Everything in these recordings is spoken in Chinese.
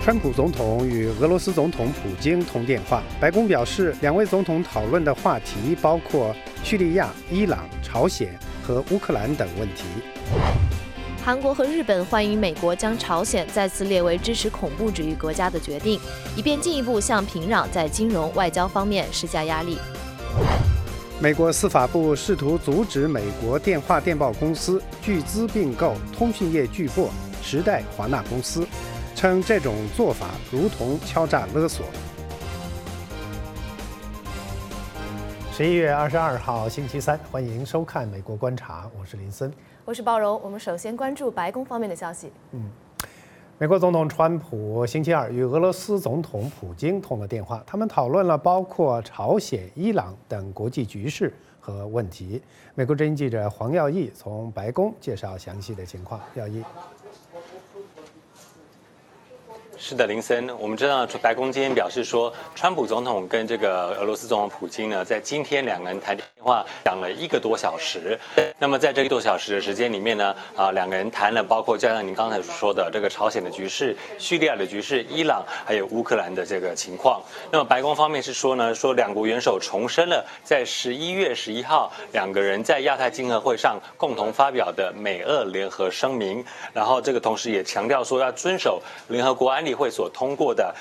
川普总统与俄罗斯总统普京通电话，白宫表示，两位总统讨论的话题包括叙利亚、伊朗、朝鲜和乌克兰等问题。 韩国和日本欢迎美国将朝鲜再次列为支持恐怖主义国家的决定，以便进一步向平壤在金融、外交方面施加压力。 美国司法部试图阻止美国电话电报公司巨资并购通讯业巨擘时代华纳公司，称这种做法如同敲诈勒索。11月22号星期三，欢迎收看《美国观察》，我是林森， 我是鲍荣。我们首先关注白宫方面的消息。 美国总统川普星期二与俄罗斯总统普京通了电话，他们讨论了包括朝鲜、伊朗等国际局势和问题。美国之音记者黄耀义从白宫介绍详细的情况。耀义。 是的，林森，我们知道白宫今天表示说，川普总统跟这个俄罗斯总统普京呢，在今天两个人谈电话讲了1个多小时。那么在这1个多小时的时间里面呢，两个人谈了包括加上您刚才所说的这个朝鲜的局势、叙利亚的局势、伊朗还有乌克兰的这个情况。那么白宫方面是说呢，说两国元首重申了在11月11号两个人在亚太经合会上共同发表的美俄联合声明，然后这个同时也强调说要遵守联合国安理会所通过的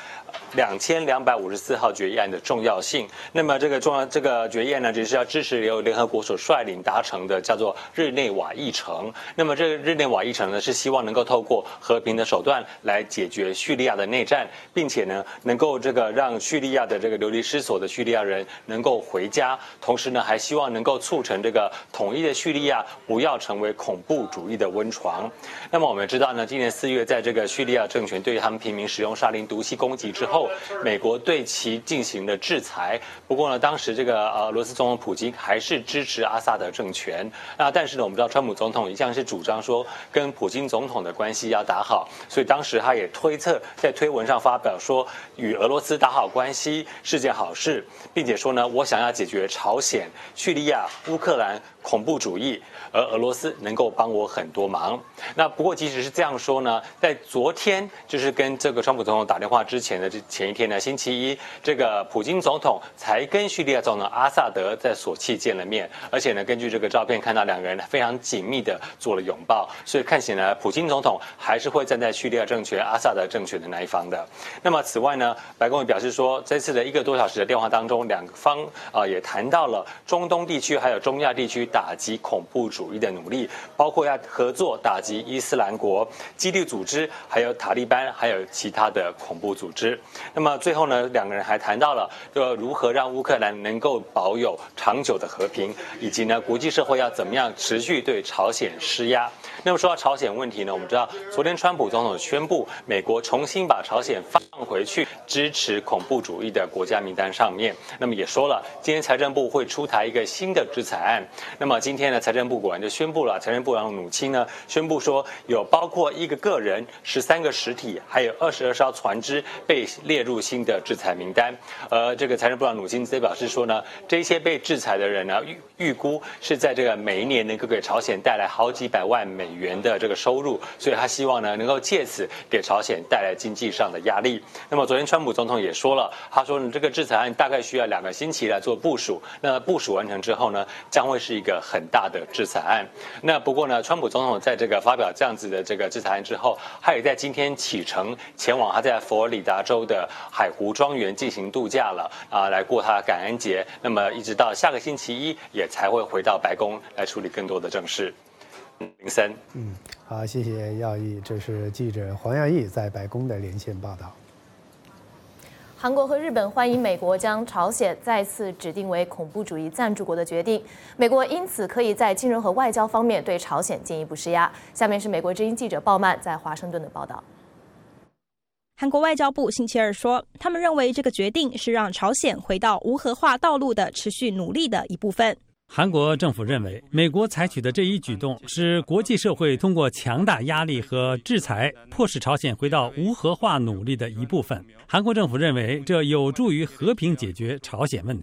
2254号决议案的重要性。那么这个决议案呢，就是要支持由联合国所率领达成的，叫做日内瓦议程。那么这个日内瓦议程呢，是希望能够透过和平的手段来解决叙利亚的内战，并且呢，能够让叙利亚的这个流离失所的叙利亚人能够回家，同时呢，还希望能够促成这个统一的叙利亚不要成为恐怖主义的温床。那么我们知道呢，今年4月在这个叙利亚政权对他们平民使用沙林毒气攻击之后，美国对其进行了制裁。不过呢，当时这个俄罗斯总统普京还是支持阿萨德政权。但是呢，我们知道川普总统一向是主张说跟普京总统的关系要打好，所以当时他也推测在推文上发表说，与俄罗斯打好关系是件好事，并且说呢，我想要解决朝鲜、叙利亚、乌克兰恐怖主义，而俄罗斯能够帮我很多忙。那不过即使是这样说呢，在昨天就是跟这个川普总统打电话之前的前一天呢，星期一，这个普京总统才跟叙利亚总统阿萨德在索契见了面，而且呢，根据这个照片看到两个人非常紧密的做了拥抱，所以看起来普京总统还是会站在叙利亚政权、阿萨德政权的那一方的。那么此外呢，白宫也表示说，这次的1个多小时的电话当中，两方也谈到了中东地区还有中亚地区打击恐怖主义的努力，包括要合作打击伊斯兰国、基地组织，还有塔利班，还有其他的恐怖组织。那么最后呢，两个人还谈到了如何让乌克兰能够保有长久的和平，以及呢国际社会要怎么样持续对朝鲜施压。那么说到朝鲜问题呢，我们知道昨天川普总统宣布，美国重新把朝鲜放回去支持恐怖主义的国家名单上面。那么也说了，今天财政部会出台一个新的制裁案。那么今天呢，财政部果然就宣布了，财政部长努钦呢宣布说，有包括1个个人、13个实体，还有22艘船只被列入新的制裁名单。这个财政部长努钦则表示说呢，这些被制裁的人呢，预估是在这个每一年能够给朝鲜带来好几百万美元的这个收入，所以他希望呢能够借此给朝鲜带来经济上的压力。那么昨天川普总统也说了，他说呢，这个制裁案大概需要2个星期来做部署，那部署完成之后呢，将会是一个很大的制裁案。那不过呢，川普总统在这个发表这样子的这个制裁案之后，他也在今天启程前往他在佛罗里达州的海湖庄园进行度假了来过他的感恩节。那么一直到下个星期一也才会回到白宫来处理更多的正事。林森， 好，谢谢耀义，这是记者黄耀义在白宫的连线报道。 韩国和日本欢迎美国将朝鲜再次指定为恐怖主义赞助国的决定，美国因此可以在金融和外交方面对朝鲜进一步施压。下面是美国之音记者鲍曼在华盛顿的报道。 韩国外交部星期二说，他们认为这个决定是让朝鲜回到无核化道路的持续努力的一部分。 韩国政府认为，美国采取的这一举动是国际社会通过强大压力和制裁，迫使朝鲜回到无核化努力的一部分。韩国政府认为，这有助于和平解决朝鲜问题。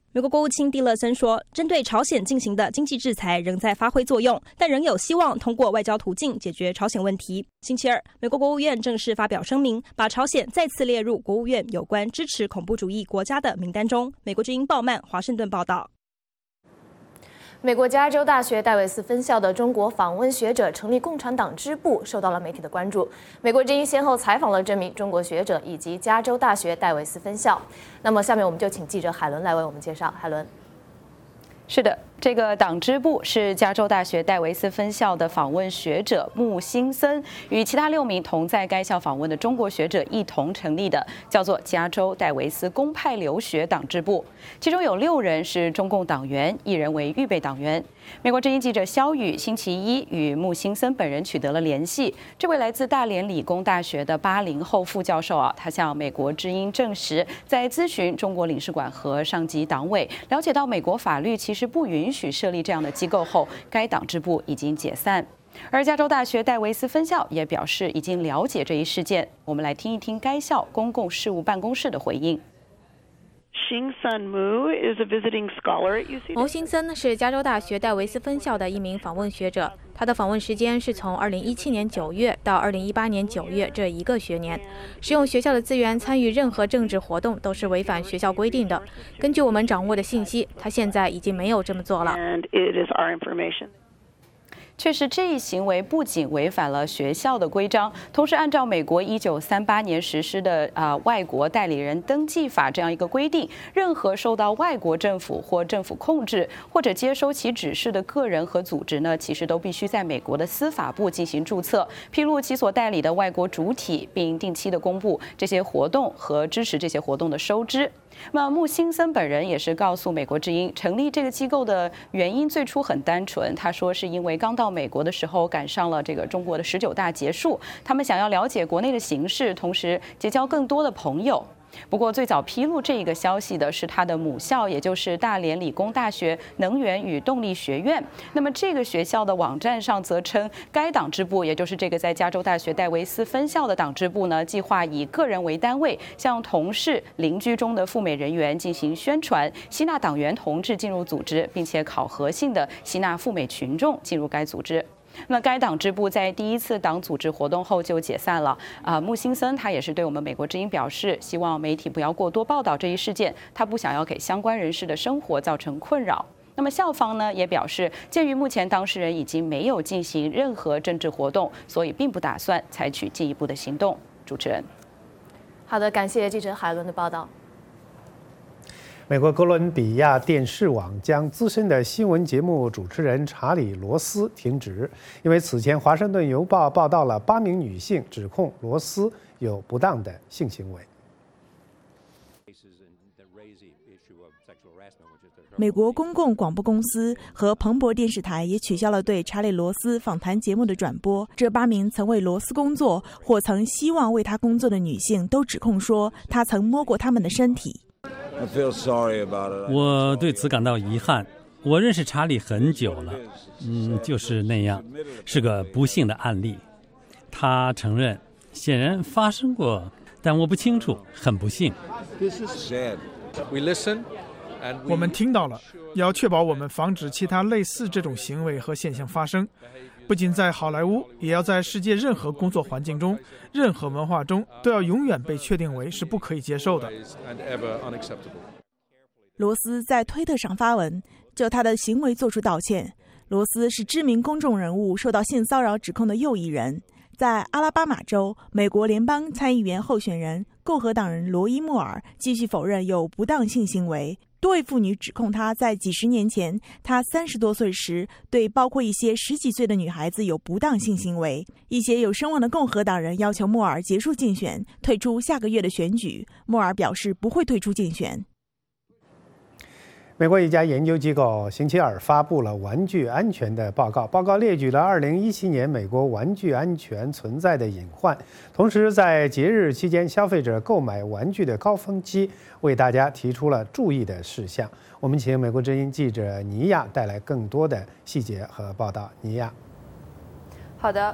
美国国务卿蒂勒森说，针对朝鲜进行的经济制裁仍在发挥作用，但仍有希望通过外交途径解决朝鲜问题。星期二，美国国务院正式发表声明，把朝鲜再次列入国务院有关支持恐怖主义国家的名单中。美国之音鲍曼华盛顿报道。 美国加州大学戴维斯分校的中国访问学者成立共产党支部，受到了媒体的关注。美国之音先后采访了这名中国学者以及加州大学戴维斯分校。那么，下面我们就请记者海伦来为我们介绍。海伦， 是的。这个党支部是加州大学戴维斯分校的访问学者穆辛森与其他6名同在该校访问的中国学者一同成立的，叫做加州戴维斯公派留学党支部。其中有6人是中共党员，1人为预备党员。美国之音记者肖宇星期一与穆辛森本人取得了联系。这位来自大连理工大学的80后副教授他向美国之音证实，在咨询中国领事馆和上级党委，了解到美国法律其实不允许设立这样的机构后，该党支部已经解散。而加州大学戴维斯分校也表示已经了解这一事件。我们来听一听该校公共事务办公室的回应。 牟新森是加州大学戴维斯分校的一名访问学者，他的访问时间是从2017年9月到2018年9月这1个学年。使用学校的资源参与任何政治活动都是违反学校规定的。根据我们掌握的信息，他现在已经没有这么做了。 确实，这一行为不仅违反了学校的规章，同时按照美国1938年实施的外国代理人登记法这样一个规定，任何受到外国政府或政府控制或者接收其指示的个人和组织呢，其实都必须在美国的司法部进行注册，披露其所代理的外国主体，并定期的公布这些活动和支持这些活动的收支。那么穆辛森本人也是告诉美国之音，成立这个机构的原因最初很单纯，他说是因为刚到美国的时候赶上了这个中国的19大结束，他们想要了解国内的形势，同时结交更多的朋友。不过，最早披露这一个消息的是他的母校，也就是大连理工大学能源与动力学院。那么，这个学校的网站上则称，该党支部，也就是这个在加州大学戴维斯分校的党支部呢，计划以个人为单位，向同事、邻居中的赴美人员进行宣传，吸纳党员同志进入组织，并且考核性的吸纳赴美群众进入该组织。那该党支部在第一次党组织活动后就解散了。穆辛森他也是对我们美国之音表示，希望媒体不要过多报道这一事件，他不想要给相关人士的生活造成困扰。那么校方呢也表示，鉴于目前当事人已经没有进行任何政治活动，所以并不打算采取进一步的行动。主持人， 好的，感谢记者海伦的报道。 美国哥伦比亚电视网将资深的新闻节目主持人查理·罗斯停职，因为此前《华盛顿邮报》报道了8名女性指控罗斯有不当的性行为。 美国公共广播公司和彭博电视台也取消了对查理·罗斯访谈节目的转播。这8名曾为罗斯工作或曾希望为他工作的女性都指控说，他曾摸过他们的身体。 我对此感到遗憾。我认识查理很久了，就是那样，是个不幸的案例。他承认，显然发生过，但我不清楚，很不幸。 我们听到了，要确保我们防止其他类似这种行为和现象发生。不仅在好莱坞，也要在世界任何工作环境中、任何文化中，都要永远被确定为是不可以接受的。 罗斯在推特上发文，就他的行为作出道歉。罗斯是知名公众人物，受到性骚扰指控的又一人。在阿拉巴马州，美国联邦参议员候选人共和党人罗伊·莫尔继续否认有不当性行为。多位妇女指控他在几十年前，他30多岁时对包括一些10几岁的女孩子有不当性行为。一些有声望的共和党人要求莫尔结束竞选，退出下个月的选举。莫尔表示不会退出竞选。 美国一家研究机构星期二发布了玩具安全的报告，报告列举了2017年美国玩具安全存在的隐患，同时在节日期间消费者购买玩具的高峰期，为大家提出了注意的事项。我们请美国之音记者尼亚带来更多的细节和报道。尼亚， 好的。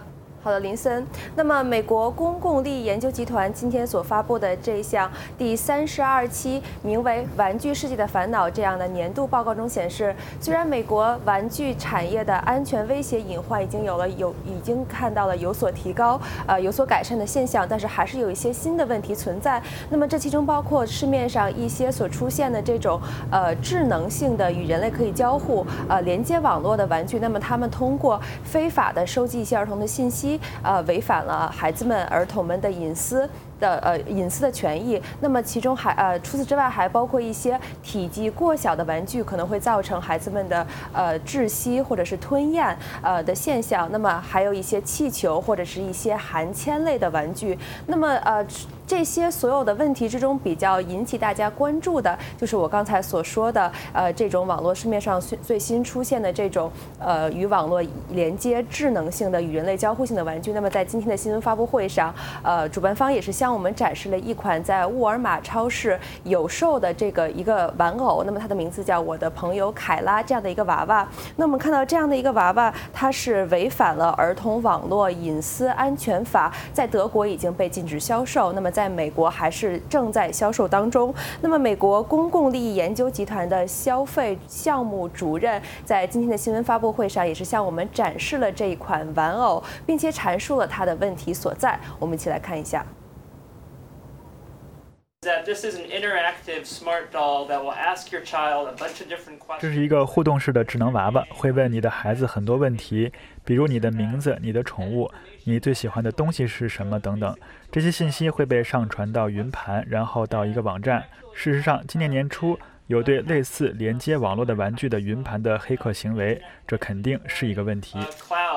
好的，林森。那么，美国公共利益研究集团今天所发布的这项第32期名为《玩具世界的烦恼》这样的年度报告中显示，虽然美国玩具产业的安全威胁隐患已经看到了有所提高，有所改善的现象，但是还是有一些新的问题存在。那么，这其中包括市面上一些所出现的这种智能性的与人类可以交互连接网络的玩具，那么他们通过非法的收集一些儿童的信息。违反了孩子们、儿童们的隐私的权益。那么其中除此之外，还包括一些体积过小的玩具可能会造成孩子们的窒息或者是吞咽的现象。那么还有一些气球或者是一些含铅类的玩具。那么这些所有的问题之中，比较引起大家关注的，就是我刚才所说的这种网络市面上最新出现的这种与网络连接、智能性的与人类交互性的玩具。那么在今天的新闻发布会上，主办方也是向我们展示了一款在沃尔玛超市有售的一个玩偶。那么它的名字叫我的朋友凯拉，这样的一个娃娃。那我们看到这样的一个娃娃，它是违反了儿童网络隐私安全法，在德国已经被禁止销售。那么在美国还是正在销售当中。那么美国公共利益研究集团的消费项目主任在今天的新闻发布会上也是向我们展示了这一款玩偶，并且阐述了它的问题所在。我们一起来看一下。 这是一个互动式的智能娃娃，会问你的孩子很多问题，比如你的名字、你的宠物、你最喜欢的东西是什么等等。这些信息会被上传到云盘，然后到一个网站。事实上，今年年初有对类似连接网络的玩具的云盘的黑客行为，这肯定是一个问题。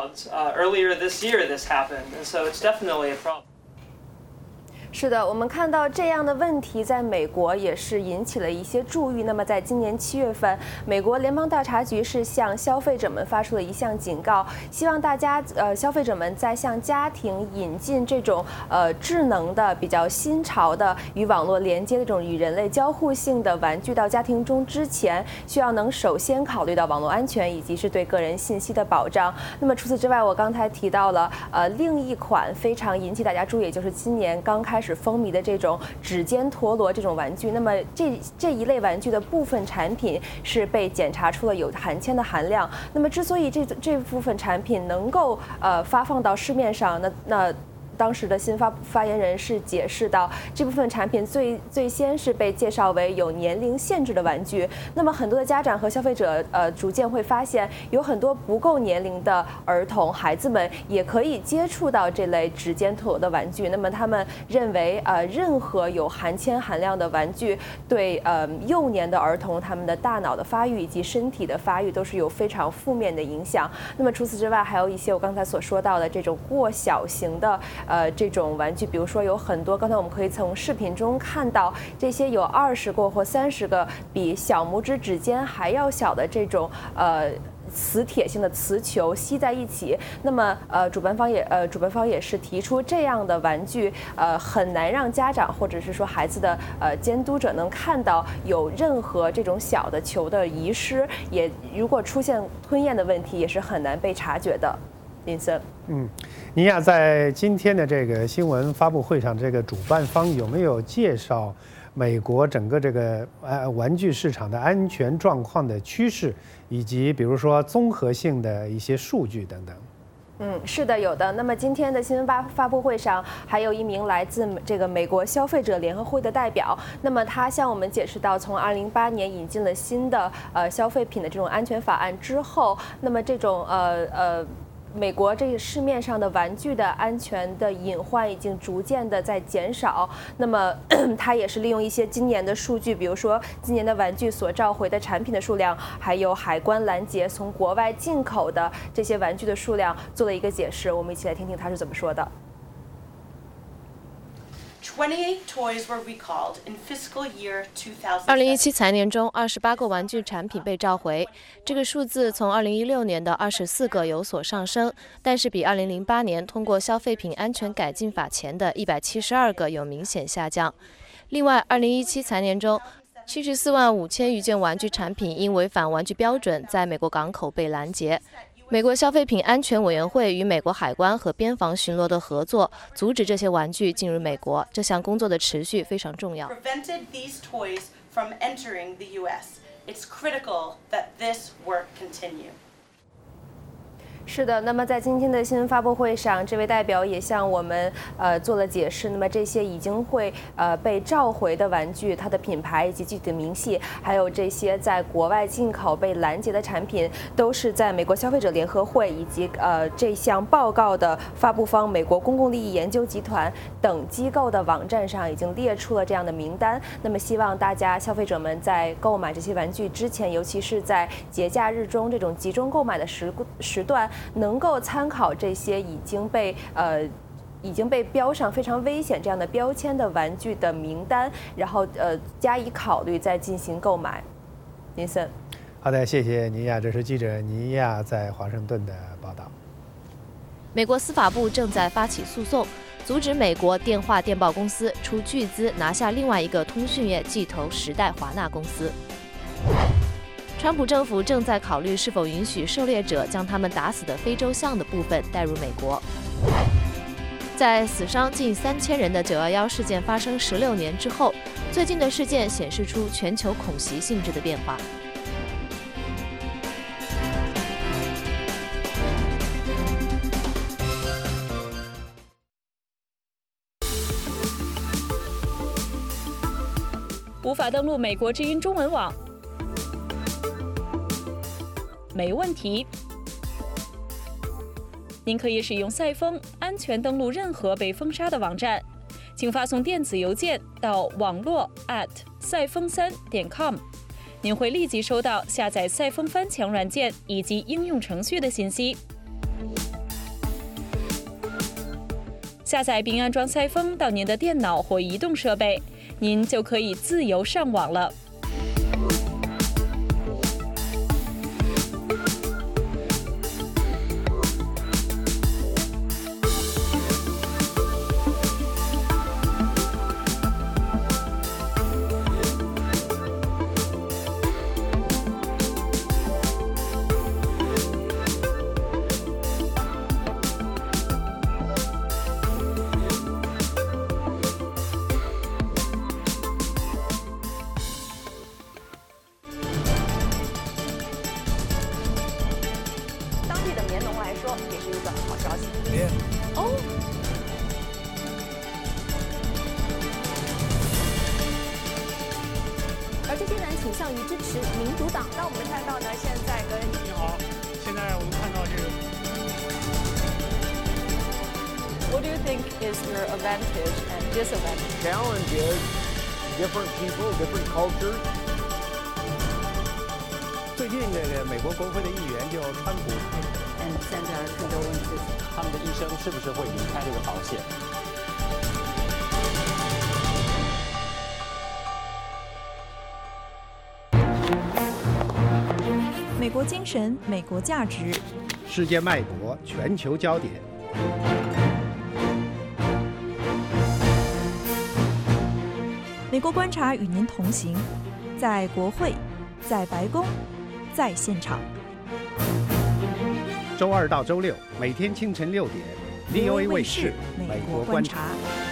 是的，我们看到这样的问题在美国也是引起了一些注意。那么在今年7月份，美国联邦调查局是向消费者们发出了一项警告，希望大家消费者们在向家庭引进这种智能的、比较新潮的与网络连接的这种与人类交互性的玩具到家庭中之前，需要能首先考虑到网络安全以及是对个人信息的保障。那么除此之外，我刚才提到了另一款非常引起大家注意，也就是今年刚开始风靡的这种指尖陀螺这种玩具。那么这一类玩具的部分产品是被检查出了有含铅的含量。那么之所以这部分产品能够发放到市面上，那当时的新发言人是解释到，这部分产品最先是被介绍为有年龄限制的玩具。那么很多的家长和消费者逐渐会发现，有很多不够年龄的儿童孩子们也可以接触到这类指尖陀螺的玩具。那么他们认为任何有含铅含量的玩具对幼年的儿童他们的大脑的发育以及身体的发育都是有非常负面的影响。那么除此之外，还有一些我刚才所说到的这种过小型的这种玩具，比如说有很多，刚才我们可以从视频中看到，这些有20个或30个比小拇指指尖还要小的这种磁铁性的磁球吸在一起。那么主办方也是提出，这样的玩具很难让家长或者是说孩子的监督者能看到有任何这种小的球的遗失，也如果出现吞咽的问题，也是很难被察觉的。林森， 尼亚在今天的这个新闻发布会上，这个主办方有没有介绍美国整个这个玩具市场的安全状况的趋势，以及比如说综合性的一些数据等等？ 是的，有的。那么今天的新闻发布会上，还有一名来自这个美国消费者联合会的代表。那么他向我们解释到，从2008年引进了新的消费品的这种安全法案之后，那么这种美国这个市面上的玩具的安全的隐患已经逐渐的在减少。那么它也是利用一些今年的数据，比如说今年的玩具所召回的产品的数量，还有海关拦截从国外进口的这些玩具的数量，做了一个解释。我们一起来听听他是怎么说的。2017财年中，28个玩具产品被召回，这个数字从2016年的24个有所上升，但是比2008年通过消费品安全改进法前的172个有明显下降。另外，2017财年中，74万5千余件玩具产品因违反玩具标准在美国港口被拦截。 美国消费品安全委员会与美国海关和边防巡逻的合作，阻止这些玩具进入美国。这项工作的持续非常重要。 Prevented these toys from entering the U.S. It's critical that this work continue. 是的，那么在今天的新闻发布会上，这位代表也向我们做了解释。那么这些已经会被召回的玩具，它的品牌以及具体的明细，还有这些在国外进口被拦截的产品，都是在美国消费者联合会以及这项报告的发布方美国公共利益研究集团等机构的网站上已经列出了这样的名单。那么希望大家消费者们在购买这些玩具之前，尤其是在节假日中这种集中购买的时段，能够参考这些已经被标上非常危险这样的标签的玩具的名单，然后加以考虑再进行购买。林森， 好的，谢谢尼亚，这是记者尼亚在华盛顿的报道。 美国司法部正在发起诉讼，阻止美国电话电报公司出巨资拿下另外一个通讯业巨头时代华纳公司。川普政府正在考虑是否允许狩猎者将他们打死的非洲象的部分带入美国。在死伤近3000人的911事件发生16年之后，最近的事件显示出全球恐袭性质的变化。 无法登录美国之音中文网？没问题，您可以使用赛风安全登录任何被封杀的网站，请发送电子邮件到网络@赛风3.com，您会立即收到下载赛风翻墙软件以及应用程序的信息。下载并安装赛风到您的电脑或移动设备，您就可以自由上网了。 What do you think is your advantage and disadvantage? Challenge is different people, different cultures. 最近这个美国国会的议员就川普， 现在是退休问题， 他们的医生是不是会离开这个保险？ 美国精神，美国价值， 世界脉搏，全球焦点。 美国观察与您同行，在国会，在白宫，在现场。 周2到周6，每天清晨6点 ，VOA 卫视《美国观察》。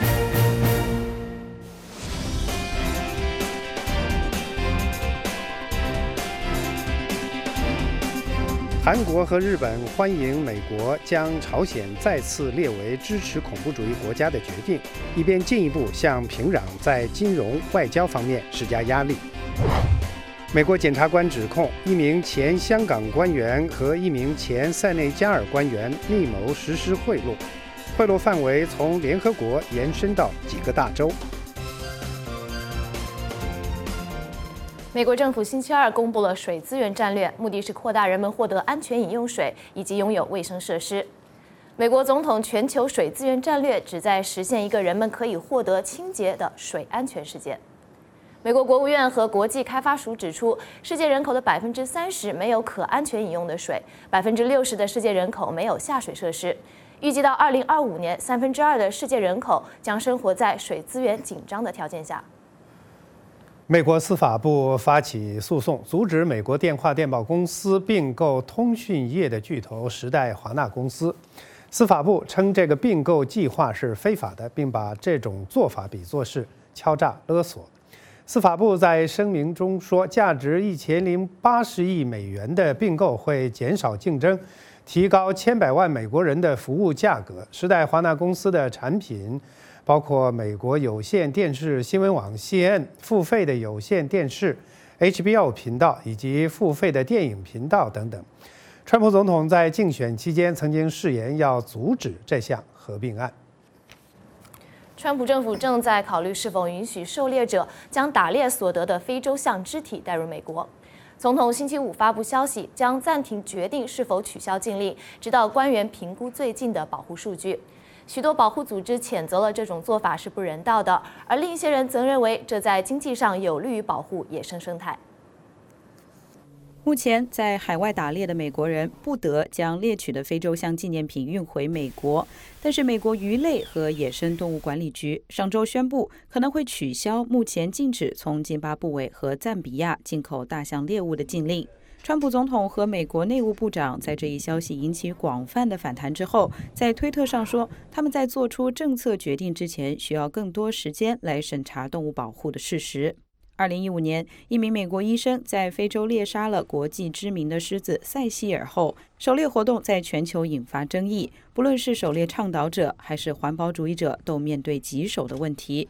韩国和日本欢迎美国将朝鲜再次列为支持恐怖主义国家的决定，以便进一步向平壤在金融、外交方面施加压力。美国检察官指控一名前香港官员和一名前塞内加尔官员密谋实施贿赂，贿赂范围从联合国延伸到几个大洲。 美国政府星期2公布了水资源战略，目的是扩大人们获得安全饮用水以及拥有卫生设施。美国总统全球水资源战略旨在实现一个人们可以获得清洁的水安全世界。美国国务院和国际开发署指出，世界人口的30%没有可安全饮用的水，60%的世界人口没有下水设施。预计到2025年，2/3的世界人口将生活在水资源紧张的条件下。 美国司法部发起诉讼，阻止美国电话电报公司并购通讯业的巨头时代华纳公司。司法部称这个并购计划是非法的，并把这种做法比作是敲诈勒索。司法部在声明中说，价值1080亿美元的并购会减少竞争，提高千百万美国人的服务价格。时代华纳公司的产品包括美国有线电视新闻网 CNN、付费的有线电视 HBO 频道以及付费的电影频道等等。川普总统在竞选期间曾经誓言要阻止这项合并案。 川普政府正在考虑是否允许狩猎者将打猎所得的非洲象肢体带入美国。总统星期五发布消息，将暂停决定是否取消禁令，直到官员评估最近的保护数据。许多保护组织谴责了这种做法是不人道的，而另一些人则认为这在经济上有利于保护野生生态。 目前，在海外打猎的美国人不得将猎取的非洲象纪念品运回美国，但是美国鱼类和野生动物管理局上周宣布，可能会取消目前禁止从津巴布韦和赞比亚进口大象猎物的禁令。川普总统和美国内务部长在这一消息引起广泛的反弹之后，在推特上说，他们在做出政策决定之前需要更多时间来审查动物保护的事实。2015年，一名美国医生在非洲猎杀了国际知名的狮子塞西尔后，狩猎活动在全球引发争议，不论是狩猎倡导者还是环保主义者都面对棘手的问题。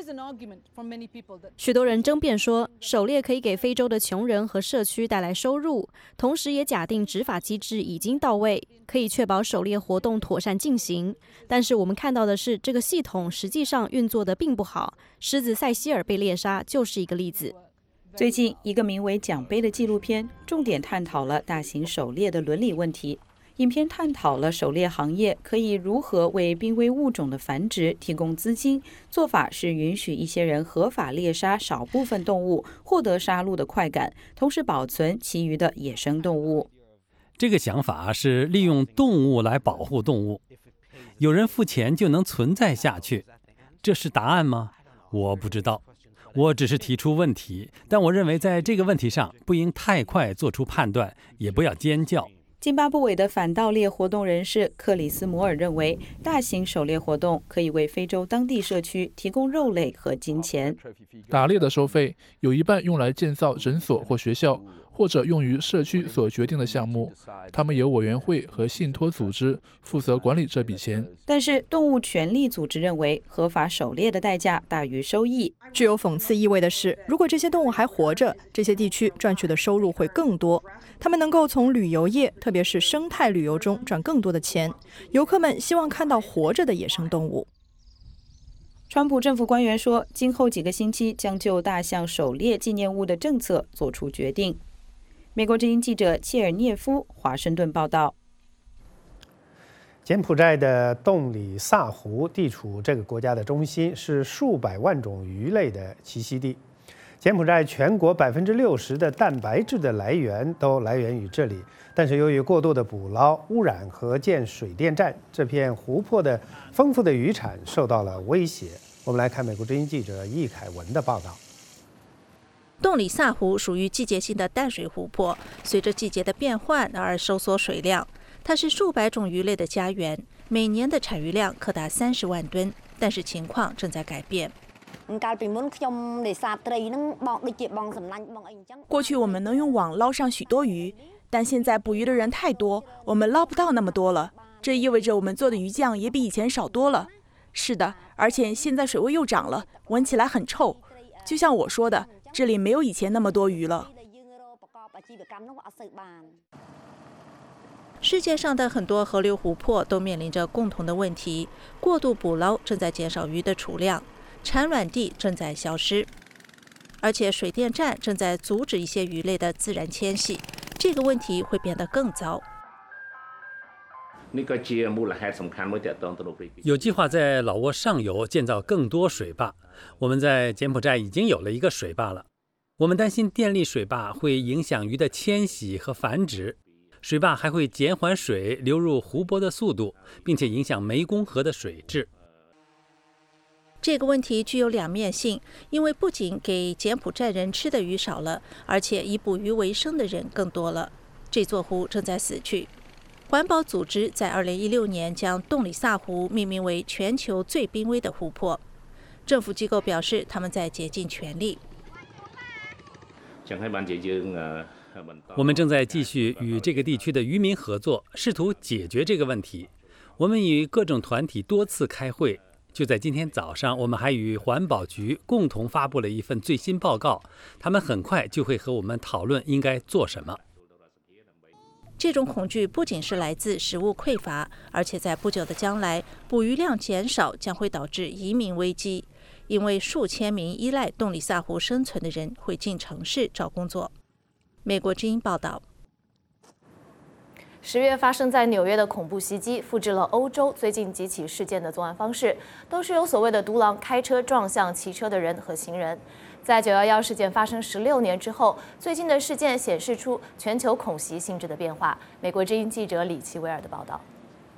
许多人争辩说，狩猎可以给非洲的穷人和社区带来收入，同时也假定执法机制已经到位，可以确保狩猎活动妥善进行。但是我们看到的是，这个系统实际上运作得并不好。狮子塞西尔被猎杀就是一个例子。 最近，一个名为《奖杯》的纪录片重点探讨了大型狩猎的伦理问题。影片探讨了狩猎行业可以如何为濒危物种的繁殖提供资金，做法是允许一些人合法猎杀少部分动物，获得杀戮的快感，同时保存其余的野生动物。 这个想法是利用动物来保护动物，有人付钱就能存在下去，这是答案吗？我不知道，我只是提出问题，但我认为在这个问题上不应太快做出判断，也不要尖叫。 津巴布韦的反盗猎活动人士克里斯摩尔认为，大型狩猎活动可以为非洲当地社区提供肉类和金钱。 打猎的收费有一半用来建造诊所或学校，或者用于社区所决定的项目，他们由委员会和信托组织负责管理这笔钱。 但是动物权利组织认为，合法狩猎的代价大于收益。 具有讽刺意味的是，如果这些动物还活着，这些地区赚取的收入会更多。他们能够从旅游业，特别是生态旅游中赚更多的钱。游客们希望看到活着的野生动物。 川普政府官员说，今后几个星期将就大象狩猎纪念物的政策做出决定。美国之音记者切尔涅夫华盛顿报道。 柬埔寨的洞里萨湖地处这个国家的中心，是数百万种鱼类的栖息地。柬埔寨全国60%的蛋白质的来源都来源于这里，但是由于过度的捕捞、污染和建水电站，这片湖泊的丰富的渔产受到了威胁。我们来看美国之音记者易凯文的报道。 洞里萨湖属于季节性的淡水湖泊，随着季节的变换而收缩水量。它是数百种鱼类的家园，每年的产鱼量可达30万吨，但是情况正在改变。 过去我们能用网捞上许多鱼，但现在捕鱼的人太多，我们捞不到那么多了。这意味着我们做的鱼酱也比以前少多了。是的，而且现在水位又涨了，闻起来很臭。就像我说的，这里没有以前那么多鱼了。 世界上的很多河流湖泊都面临着共同的问题：过度捕捞正在减少鱼的储量，产卵地正在消失，而且水电站正在阻止一些鱼类的自然迁徙。这个问题会变得更糟。 有计划在老挝上游建造更多水坝。我们在柬埔寨已经有了一个水坝了。我们担心电力水坝会影响鱼的迁徙和繁殖。水坝还会减缓水流入湖泊的速度，并且影响湄公河的水质。 这个问题具有两面性，因为不仅给柬埔寨人吃的鱼少了，而且以捕鱼为生的人更多了。这座湖正在死去。环保组织在2016年将洞里萨湖命名为全球最濒危的湖泊。政府机构表示，他们在竭尽全力。 我们正在继续与这个地区的渔民合作，试图解决这个问题。我们与各种团体多次开会。就在今天早上，我们还与环保局共同发布了一份最新报告，他们很快就会和我们讨论应该做什么。 这种恐惧不仅是来自食物匮乏，而且在不久的将来，捕鱼量减少将会导致移民危机，因为数千名依赖洞里萨湖生存的人会进城市找工作。美国之音报道。 10月发生在纽约的恐怖袭击，复制了欧洲最近几起事件的作案方式，都是由所谓的独狼开车撞向骑车的人和行人。在911事件发生16年之后，最近的事件显示出全球恐袭性质的变化。美国之音记者李奇维尔的报道。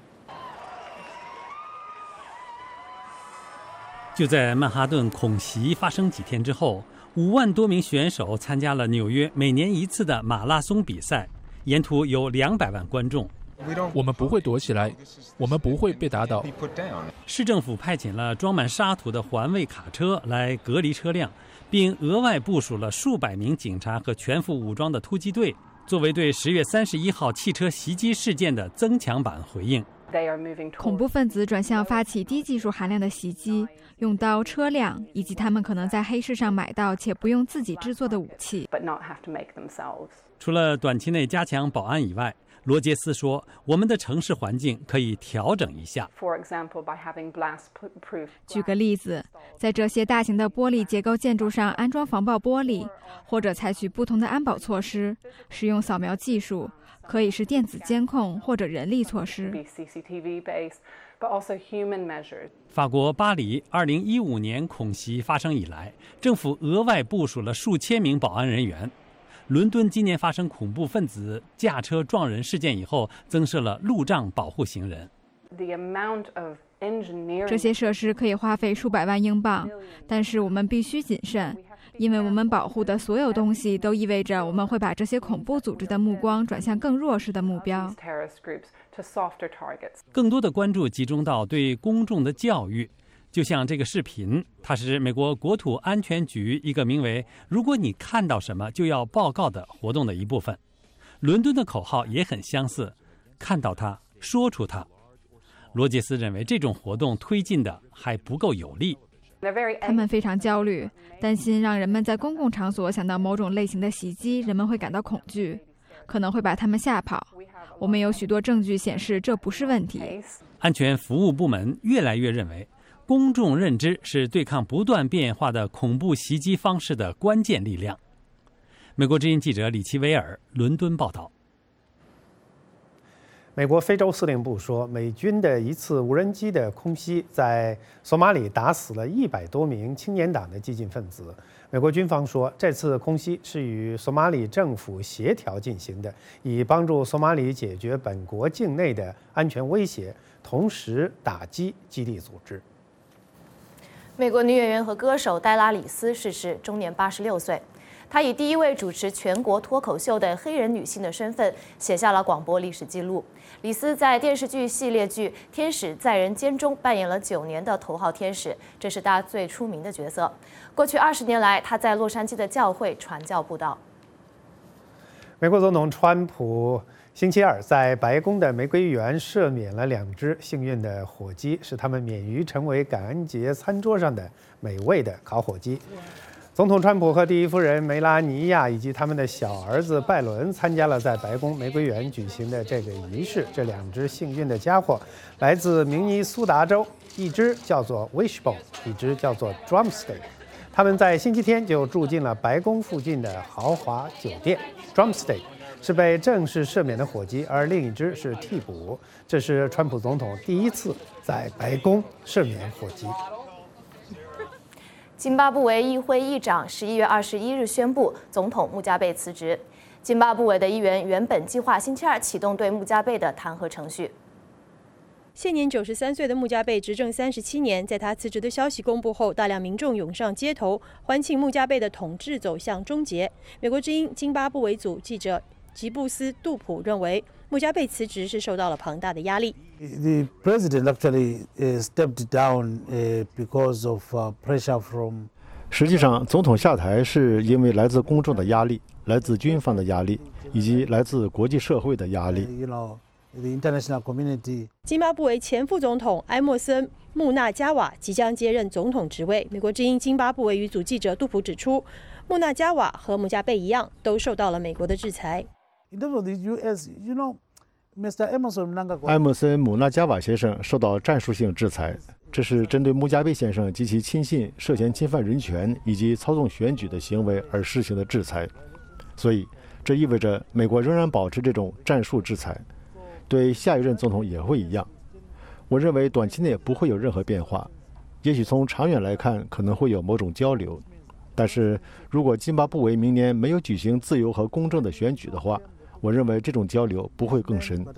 就在曼哈顿恐袭发生几天之后，5万多名选手参加了纽约每年一次的马拉松比赛。沿途有200万观众。 我们不会躲起来，我们不会被打倒。 市政府派遣了装满沙土的环卫卡车来隔离车辆，并额外部署了数百名警察和全副武装的突击队，作为对10月31号汽车袭击事件的增强版回应。 恐怖分子转向发起低技术含量的袭击，用到车辆以及他们可能在黑市上买到且不用自己制作的武器。 除了短期内加强保安以外，罗杰斯说，我们的城市环境可以调整一下。 举个例子，在这些大型的玻璃结构建筑上安装防爆玻璃，或者采取不同的安保措施，使用扫描技术，可以是电子监控或者人力措施。 法国巴黎2015年恐袭发生以来，政府额外部署了数千名保安人员。伦敦今年发生恐怖分子驾车撞人事件以后，增设了路障保护行人。 这些设施可以花费数百万英镑，但是我们必须谨慎，因为我们保护的所有东西都意味着我们会把这些恐怖组织的目光转向更弱势的目标。 更多的关注集中到对公众的教育。就像这个视频，它是美国国土安全局一个名为“如果你看到什么就要报告”的活动的一部分。伦敦的口号也很相似，看到它，说出它。罗杰斯认为这种活动推进的还不够有力。 他们非常焦虑，担心让人们在公共场所想到某种类型的袭击，人们会感到恐惧，可能会把他们吓跑。我们有许多证据显示这不是问题。 安全服务部门越来越认为，公众认知是对抗不断变化的恐怖袭击方式的关键力量。美国之音记者李奇维尔伦敦报道。 美国非洲司令部说，美军的一次无人机的空袭在索马里打死了100多名青年党的激进分子。美国军方说，这次空袭是与索马里政府协调进行的，以帮助索马里解决本国境内的安全威胁，同时打击基地组织。 美国女演员和歌手黛拉·李斯逝世，终年86岁。她以第一位主持全国脱口秀的黑人女性的身份，写下了广播历史记录。李斯在电视剧系列剧《天使在人间》中扮演了9年的头号天使，这是她最出名的角色。过去20年来，她在洛杉矶的教会传教布道。 美国总统川普星期二在白宫的玫瑰园赦免了2只幸运的火鸡，使他们免于成为感恩节餐桌上的美味的烤火鸡。总统川普和第一夫人梅拉尼亚以及他们的小儿子拜伦参加了在白宫玫瑰园举行的这个仪式。这2只幸运的家伙来自明尼苏达州，一只叫做 Wishbone， 一只叫做 Drumstick。他们在星期天就住进了白宫附近的豪华酒店。Drumstick 是被正式赦免的火鸡，而另一只是替补。这是川普总统第一次在白宫赦免火鸡。 津巴布韦议会议长11月21日宣布，总统穆加贝辞职。津巴布韦的议员原本计划星期二启动对穆加贝的弹劾程序。 现年93岁的穆加贝执政37年，在他辞职的消息公布后，大量民众涌上街头，欢庆穆加贝的统治走向终结。美国之音津巴布韦组记者吉布斯·杜普认为，穆加贝辞职是受到了庞大的压力。 The president actually stepped down because of pressure from. 实际上，总统下台是因为来自公众的压力、来自军方的压力，以及来自国际社会的压力。 津巴布韦前副总统埃默森·穆纳加瓦即将接任总统职位。美国之音津巴布韦语组记者杜普指出，穆纳加瓦和穆加贝一样，都受到了美国的制裁。 埃默森·穆纳加瓦先生受到战术性制裁，这是针对穆加贝先生及其亲信涉嫌侵犯人权以及操纵选举的行为而施行的制裁。所以，这意味着美国仍然保持这种战术制裁，对下一任总统也会一样。我认为短期内不会有任何变化，也许从长远来看可能会有某种交流。但是如果津巴布韦明年没有举行自由和公正的选举的话，我认为这种交流不会更深。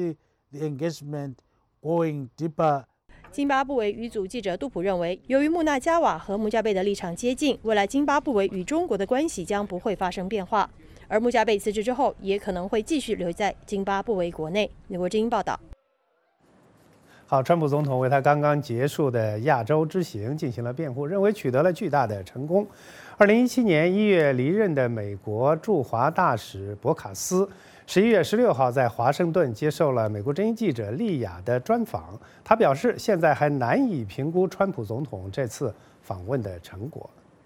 津巴布韦语组记者杜普认为，由于穆纳加瓦和穆加贝的立场接近，未来津巴布韦与中国的关系将不会发生变化。而穆加贝辞职之后，也可能会继续留在津巴布韦国内。美国之音报道。 好，川普总统为他刚刚结束的亚洲之行进行了辩护，认为取得了巨大的成功。2017年1月离任的美国驻华大使博卡斯，11月16号在华盛顿接受了美国之音记者丽雅的专访。他表示，现在还难以评估川普总统这次访问的成果。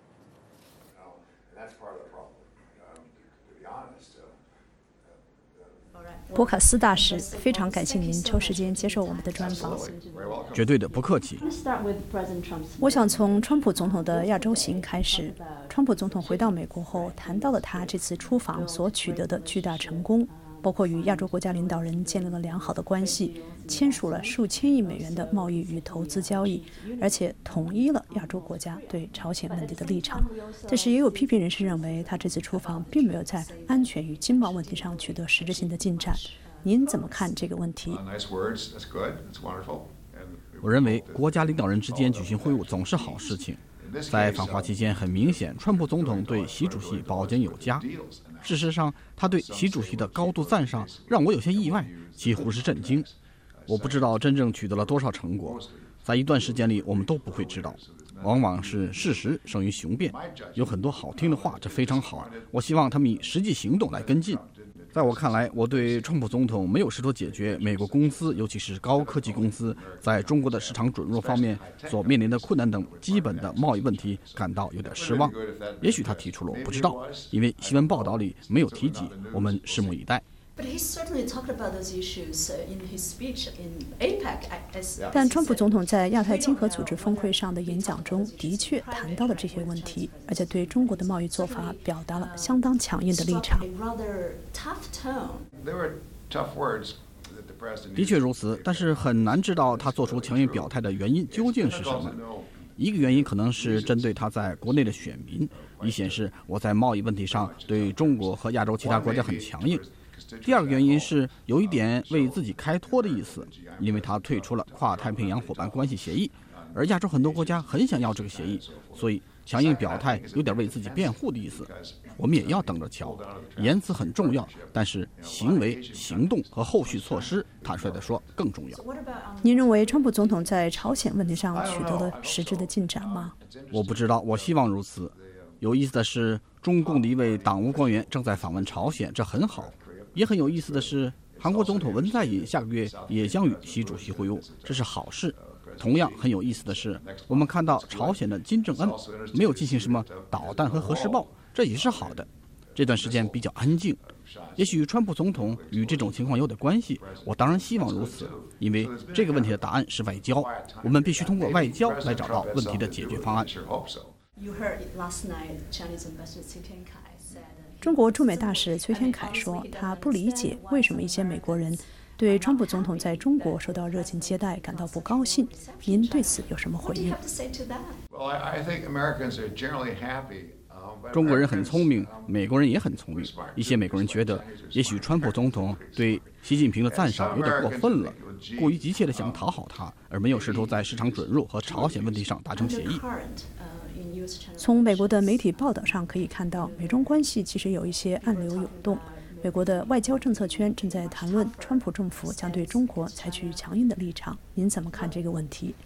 博卡斯大使，非常感谢您抽时间接受我们的专访。 绝对的，不客气。 我想从川普总统的亚洲行开始。川普总统回到美国后，谈到了他这次出访所取得的巨大成功，包括与亚洲国家领导人建立了良好的关系，签署了数千亿美元的贸易与投资交易，而且统一了亚洲国家对朝鲜问题的立场。但是也有批评人士认为，他这次出访并没有在安全与经贸问题上取得实质性的进展。您怎么看这个问题？ 我认为国家领导人之间举行会晤总是好事情。在访华期间，很明显，川普总统对习主席保荐有加。事实上，他对习主席的高度赞赏让我有些意外，几乎是震惊。我不知道真正取得了多少成果，在一段时间里，我们都不会知道。往往是事实胜于雄辩，有很多好听的话，这非常好。我希望他们以实际行动来跟进。在我看来，我对川普总统没有试图解决美国公司，尤其是高科技公司在中国的市场准入方面所面临的困难等基本的贸易问题感到有点失望。也许他提出了，我不知道，因为新闻报道里没有提及，我们拭目以待。 但川普总统在亚太经合组织峰会上的演讲中的确谈到了这些问题，而且对中国的贸易做法表达了相当强硬的立场。 的确如此，但是很难知道他做出强硬表态的原因究竟是什么。一个原因可能是针对他在国内的选民，以显示我在贸易问题上对中国和亚洲其他国家很强硬。第二个原因是有一点为自己开脱的意思，因为他退出了跨太平洋伙伴关系协议，而亚洲很多国家很想要这个协议，所以强硬表态有点为自己辩护的意思。我们也要等着瞧。言辞很重要，但是行为、行动和后续措施，坦率地说更重要。 您认为川普总统在朝鲜问题上取得了实质的进展吗？ 我不知道，我希望如此。有意思的是，中共的一位党务官员正在访问朝鲜，这很好。也很有意思的是，韩国总统文在寅下个月也将与习主席会晤，这是好事。同样很有意思的是，我们看到朝鲜的金正恩没有进行什么导弹和核试爆，这也是好的。这段时间比较安静，也许川普总统与这种情况有点关系，我当然希望如此，因为这个问题的答案是外交，我们必须通过外交来找到问题的解决方案。 中国驻美大使崔天凯说，他不理解为什么一些美国人对川普总统在中国受到热情接待感到不高兴。您对此有什么回应？ 中国人很聪明，美国人也很聪明。一些美国人觉得，也许川普总统对习近平的赞赏有点过分了，过于急切地想讨好他，而没有试图在市场准入和朝鲜问题上达成协议。 从美国的媒体报道上可以看到，美中关系其实有一些暗流涌动。美国的外交政策圈正在谈论川普政府将对中国采取强硬的立场。您怎么看这个问题？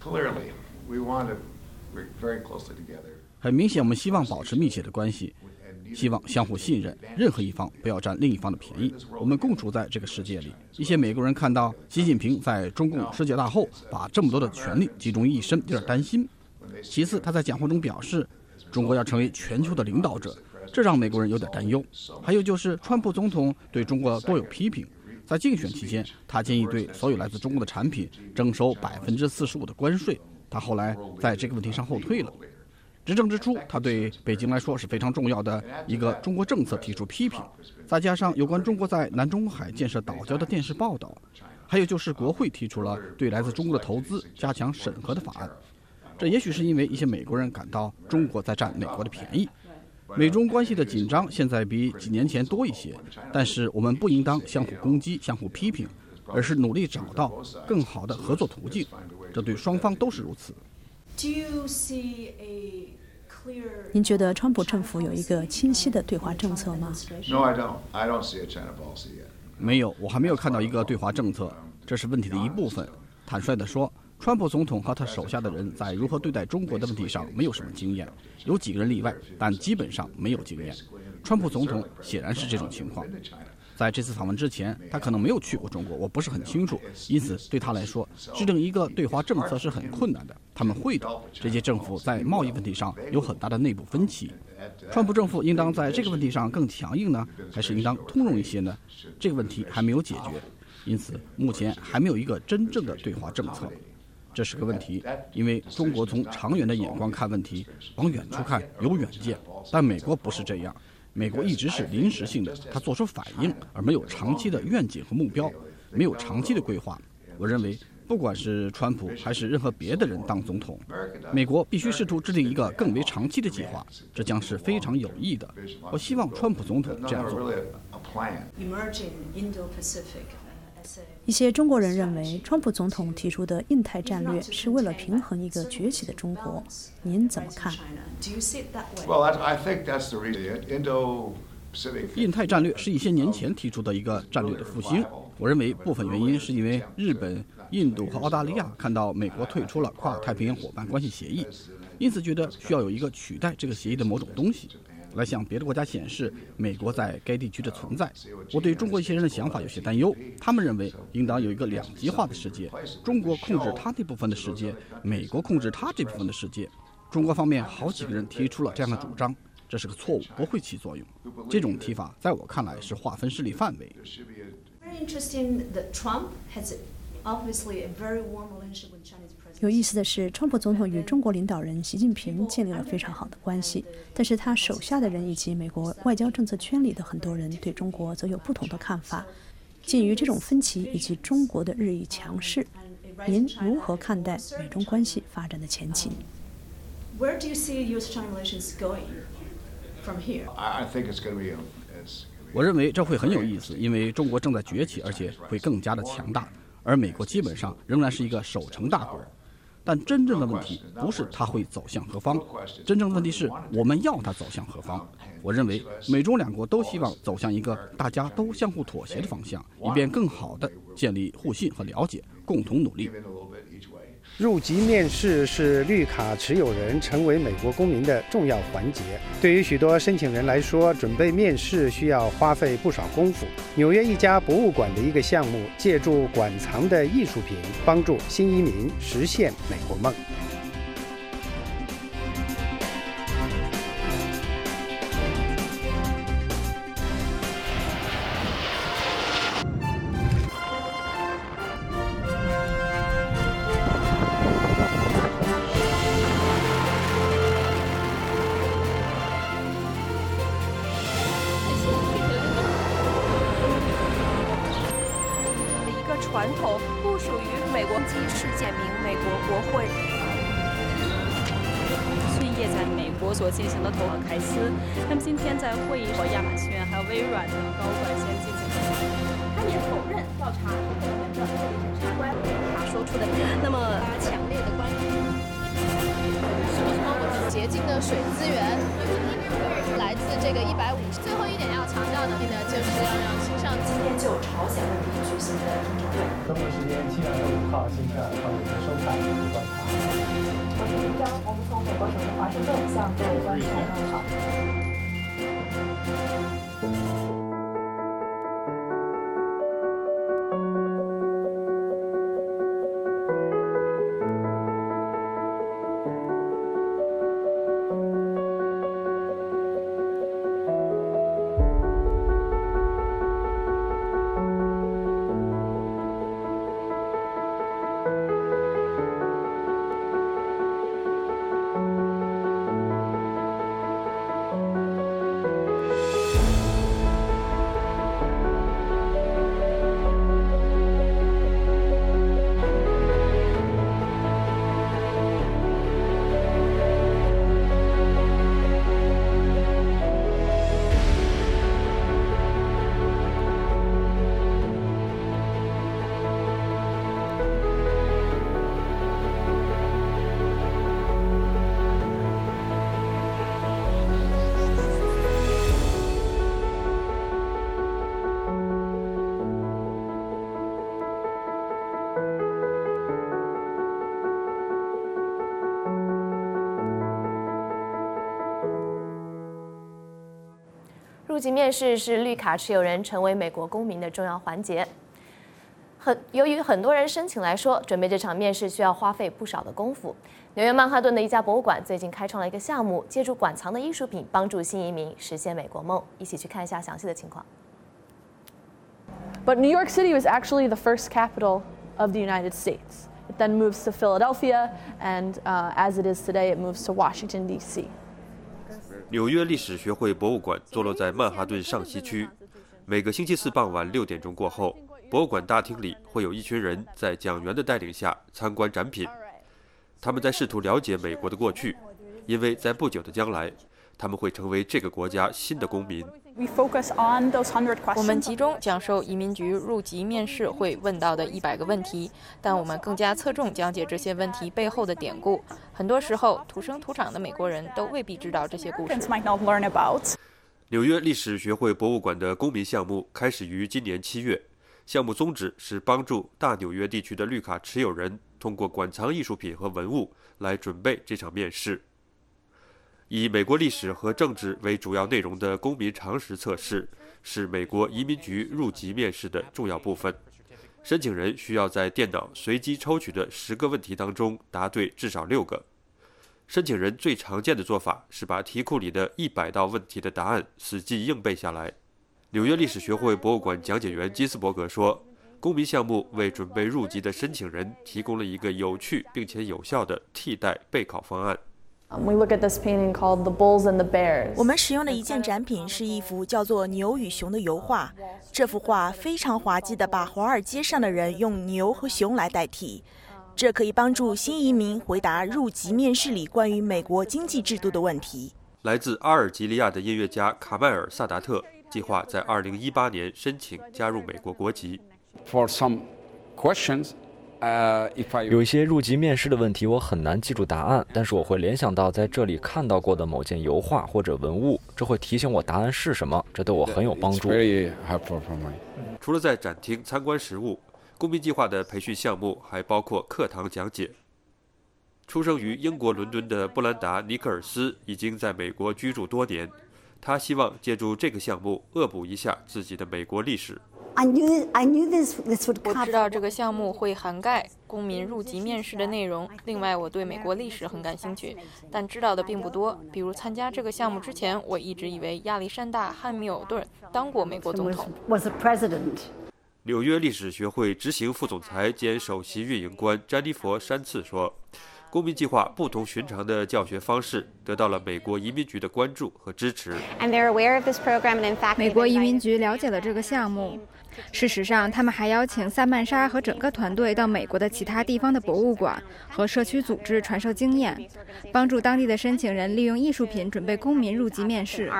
很明显，我们希望保持密切的关系，希望相互信任，任何一方不要占另一方的便宜。我们共处在这个世界里。一些美国人看到习近平在中共世界大后把这么多的权力集中于一身，有点担心。其次，他在讲话中表示，中国要成为全球的领导者，这让美国人有点担忧。还有就是，川普总统对中国多有批评。在竞选期间，他建议对所有来自中国的产品征收45%的关税。他后来在这个问题上后退了。执政之初，他对北京来说是非常重要的一个中国政策提出批评，再加上有关中国在南中海建设岛礁的电视报道，还有就是国会提出了对来自中国的投资加强审核的法案。这也许是因为一些美国人感到中国在占美国的便宜。美中关系的紧张现在比几年前多一些，但是我们不应当相互攻击、相互批评，而是努力找到更好的合作途径，这对双方都是如此。 您觉得川普政府有一个清晰的对华政策吗？ 没有，我还没有看到一个对华政策，这是问题的一部分。坦率地说，川普总统和他手下的人在如何对待中国的问题上没有什么经验，有几个人例外，但基本上没有经验。川普总统显然是这种情况。在这次访问之前，他可能没有去过中国，我不是很清楚，因此对他来说，制定一个对华政策是很困难的。他们会的。这些政府在贸易问题上有很大的内部分歧。川普政府应当在这个问题上更强硬呢，还是应当通融一些呢？这个问题还没有解决，因此目前还没有一个真正的对华政策。这是个问题，因为中国从长远的眼光看问题，往远处看有远见，但美国不是这样。美国一直是临时性的，它做出反应，而没有长期的愿景和目标，没有长期的规划。我认为，不管是川普还是任何别的人当总统，美国必须试图制定一个更为长期的计划，这将是非常有益的。我希望川普总统这样做。 一些中国人认为，川普总统提出的印太战略是为了平衡一个崛起的中国，您怎么看？ 印太战略是一些年前提出的一个战略的复兴。我认为部分原因是因为日本、印度和澳大利亚看到美国退出了跨太平洋伙伴关系协议，因此觉得需要有一个取代这个协议的某种东西，来向别的国家显示美国在该地区的存在。我对中国一些人的想法有些担忧，他们认为应当有一个两极化的世界，中国控制他那部分的世界，美国控制他这部分的世界。中国方面好几个人提出了这样的主张，这是个错误，不会起作用。这种提法在我看来是划分势力范围。 有意思的是，川普总统与中国领导人习近平建立了非常好的关系，但是他手下的人以及美国外交政策圈里的很多人对中国则有不同的看法。鉴于这种分歧以及中国的日益强势，您如何看待美中关系发展的前景？ Where do you see U.S.-China relations going from here? I think it's going to be. 我认为这会很有意思，因为中国正在崛起，而且会更加的强大，而美国基本上仍然是一个守成大国。但真正的问题不是它会走向何方，真正的问题是我们要它走向何方。我认为美中两国都希望走向一个大家都相互妥协的方向，以便更好地建立互信和了解，共同努力。 入籍面试是绿卡持有人成为美国公民的重要环节。对于许多申请人来说，准备面试需要花费不少功夫。纽约一家博物馆的一个项目，借助馆藏的艺术品，帮助新移民实现美国梦。 传统不属于美国基世界名美国国会。 业在美国所进行的投凯斯，那么今天在会议和亚马逊还有微软的高管先进行他也否认调查投票员的特别审查官他说出的那么强烈的关注。 洁净的水资源来自这个150。最后一点要强调的呢，就是要让新上今天就朝鲜问题举行的听证会。 中国时间7月5号星期二上午的收看与观察。 我是林章，我们从美国首都华盛顿向各位观众问好。 入籍面试是绿卡持有人成为美国公民的重要环节。由于很多人申请来说，准备这场面试需要花费不少的功夫。纽约曼哈顿的一家博物馆最近开创了一个项目，借助馆藏的艺术品，帮助新移民实现美国梦。一起去看一下详细的情况。 But New York City was actually the first capital of the United States. It then moves to Philadelphia, and as it is today, it moves to Washington, D.C. 纽约历史学会博物馆坐落在曼哈顿上西区。每个星期四傍晚6点钟过后，博物馆大厅里会有一群人在讲员的带领下参观展品。他们在试图了解美国的过去，因为在不久的将来，他们会成为这个国家新的公民。 我们集中讲授移民局入籍面试会问到的100个问题，但我们更加侧重讲解这些问题背后的典故。很多时候，土生土长的美国人都未必知道这些故事。 纽约历史学会博物馆的公民项目开始于今年7月，项目宗旨是帮助大纽约地区的绿卡持有人通过馆藏艺术品和文物来准备这场面试。以美国历史和政治为主要内容的公民常识测试是美国移民局入籍面试的重要部分。申请人需要在电脑随机抽取的10个问题当中答对至少6个。申请人最常见的做法是把题库里的100道问题的答案死记硬背下来。纽约历史学会博物馆讲解员金斯伯格说，公民项目为准备入籍的申请人提供了一个有趣并且有效的替代备考方案。 我们使用的一件展品是一幅叫做《牛与熊》的油画。这幅画非常滑稽地把华尔街上的人用牛和熊来代替，这可以帮助新移民回答入籍面试里关于美国经济制度的问题。 来自阿尔及利亚的音乐家卡迈尔·萨达特计划在2018年申请加入美国国籍。 有一些入籍面试的问题我很难记住答案，但是我会联想到在这里看到过的某件油画或者文物，这会提醒我答案是什么，这对我很有帮助。 除了在展厅参观实物，公民计划的培训项目还包括课堂讲解。出生于英国伦敦的布兰达·尼克尔斯已经在美国居住多年，他希望借助这个项目恶补一下自己的美国历史。 我知道这个项目会涵盖公民入籍面试的内容。另外，我对美国历史很感兴趣，但知道的并不多。比如参加这个项目之前，我一直以为亚历山大·汉密尔顿当过美国总统。 纽约历史学会执行副总裁兼首席运营官詹妮佛·山次说，公民计划不同寻常的教学方式得到了美国移民局的关注和支持。 美国移民局了解了这个项目， 事实上，他们还邀请萨曼莎和整个团队到美国的其他地方的博物馆和社区组织传授经验，帮助当地的申请人利用艺术品准备公民入籍面试。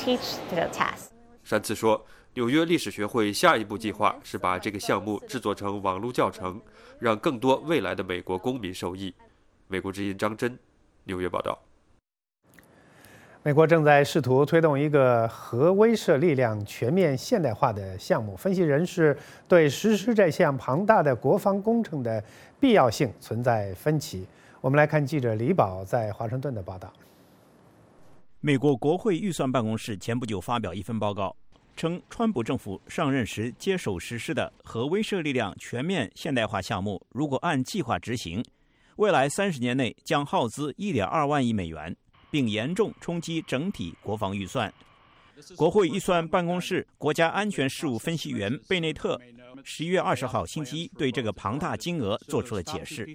山次说，纽约历史学会下一步计划是把这个项目制作成网络教程，让更多未来的美国公民受益。美国之音张真，纽约报道。 美国正在试图推动一个核威慑力量全面现代化的项目，分析人士对实施这项庞大的国防工程的必要性存在分歧。我们来看记者李宝在华盛顿的报道。 美国国会预算办公室前不久发表一份报告，称川普政府上任时接手实施的核威慑力量全面现代化项目，如果按计划执行，未来30年内将耗资1.2万亿美元，并严重冲击整体国防预算。国会预算办公室国家安全事务分析员贝内特11月20号星期一对这个庞大金额做出了解释。